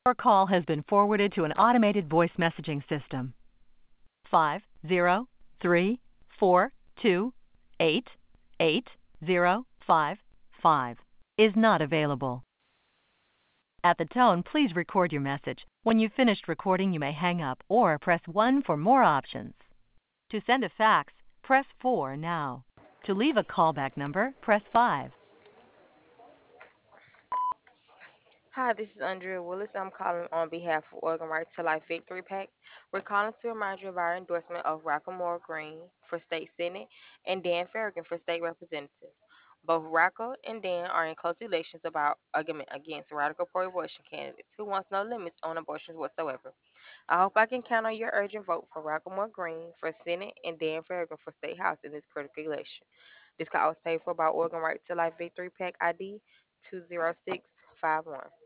Your call has been forwarded to an automated voice messaging system. 50342888055 is not available. At the tone, please record your message. When you've finished recording, you may hang up or press 1 for more options. To send a fax, press 4 now. To leave a callback number, press 5. Hi, this is Andrea Willis. I'm calling on behalf of Oregon Right to Life Victory PAC. We're calling to remind you of our endorsement of Rockamore Green for state senate and Dan Farragon for state representative. Both Rocco and Dan are in close elections about argument against radical pro-abortion candidates who wants no limits on abortions whatsoever. I hope I can count on your urgent vote for Rockamore Green for senate and Dan Farragon for state house in this critical election. This call was paid for by Oregon Right to Life Victory PAC ID 20651.